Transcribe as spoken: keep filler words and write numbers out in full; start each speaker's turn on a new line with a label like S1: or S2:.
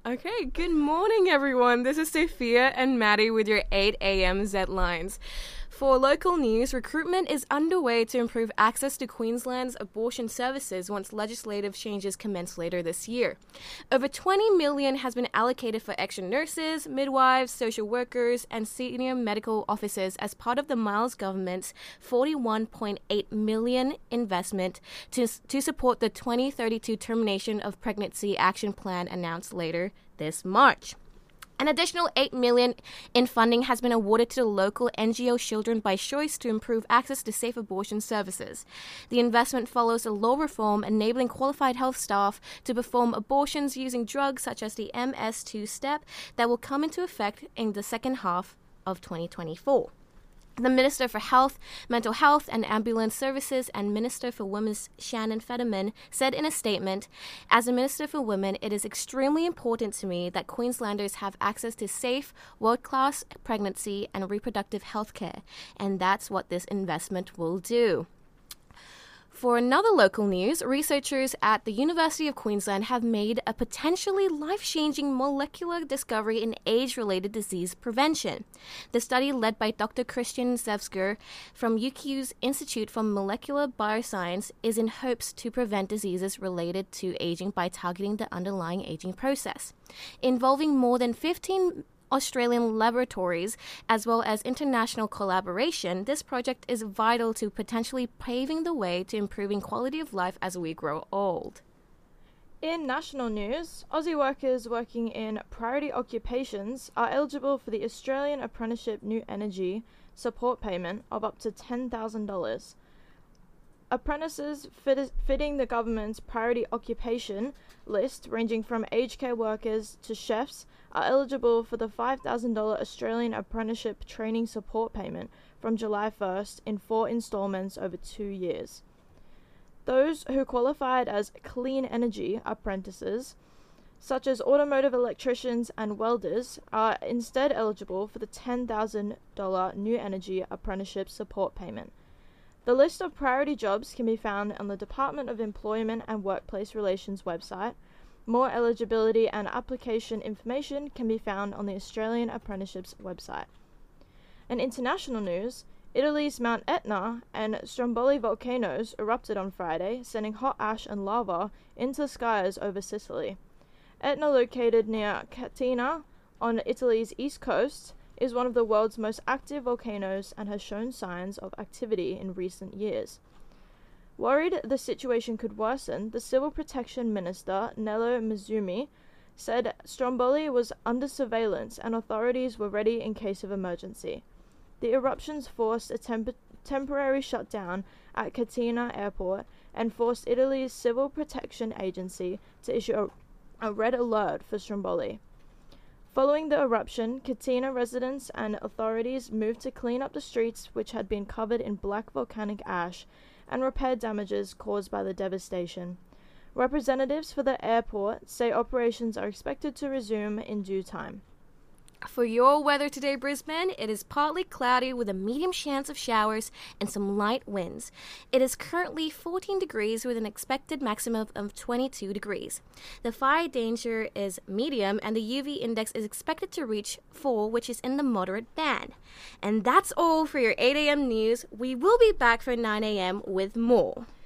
S1: Okay, good morning, everyone. This is Sophia and Maddie with your eight a.m. Z-Lines. For local news, recruitment is underway to improve access to Queensland's abortion services once legislative changes commence later this year. Over twenty million dollars has been allocated for extra nurses, midwives, social workers, and senior medical officers as part of the Miles government's forty-one point eight million dollars investment to, to support the twenty thirty-two Termination of Pregnancy Action Plan announced later this March. An additional eight million dollars in funding has been awarded to the local N G O Children by Choice to improve access to safe abortion services. The investment follows a law reform enabling qualified health staff to perform abortions using drugs such as the M S two step that will come into effect in the second half of twenty twenty-four. The Minister for Health, Mental Health and Ambulance Services and Minister for Women's Shannon Federman said in a statement, "As a Minister for Women, it is extremely important to me that Queenslanders have access to safe, world-class pregnancy and reproductive health care, and that's what this investment will do." For another local news, researchers at the University of Queensland have made a potentially life-changing molecular discovery in age-related disease prevention. The study, led by Doctor Christian Zevsker from U Q's Institute for Molecular Bioscience, is in hopes to prevent diseases related to aging by targeting the underlying aging process. Involving more than fifteen Australian laboratories, as well as international collaboration, this project is vital to potentially paving the way to improving quality of life as we grow old.
S2: In national news, Aussie workers working in priority occupations are eligible for the Australian Apprenticeship New Energy support payment of up to ten thousand dollars. Apprentices fit- fitting the government's priority occupation list, ranging from aged care workers to chefs, are eligible for the five thousand dollars Australian Apprenticeship Training Support Payment from July first in four instalments over two years. Those who qualified as clean energy apprentices, such as automotive electricians and welders, are instead eligible for the ten thousand dollars New Energy Apprenticeship Support Payment. The list of priority jobs can be found on the Department of Employment and Workplace Relations website. More eligibility and application information can be found on the Australian Apprenticeships website. In international news, Italy's Mount Etna and Stromboli volcanoes erupted on Friday, sending hot ash and lava into the skies over Sicily. Etna, located near Catania on Italy's east coast, is one of the world's most active volcanoes and has shown signs of activity in recent years. Worried the situation could worsen, the Civil Protection Minister, Nello Mazzumi, said Stromboli was under surveillance and authorities were ready in case of emergency. The eruptions forced a temp- temporary shutdown at Catania Airport and forced Italy's Civil Protection Agency to issue a, a red alert for Stromboli. Following the eruption, Catania residents and authorities moved to clean up the streets, which had been covered in black volcanic ash, and repair damages caused by the devastation. Representatives for the airport say operations are expected to resume in due time.
S1: For your weather today, Brisbane, it is partly cloudy with a medium chance of showers and some light winds. It is currently fourteen degrees with an expected maximum of twenty-two degrees. The fire danger is medium and the U V index is expected to reach four, which is in the moderate band. And that's all for your eight a.m. news. We will be back for nine a.m. with more.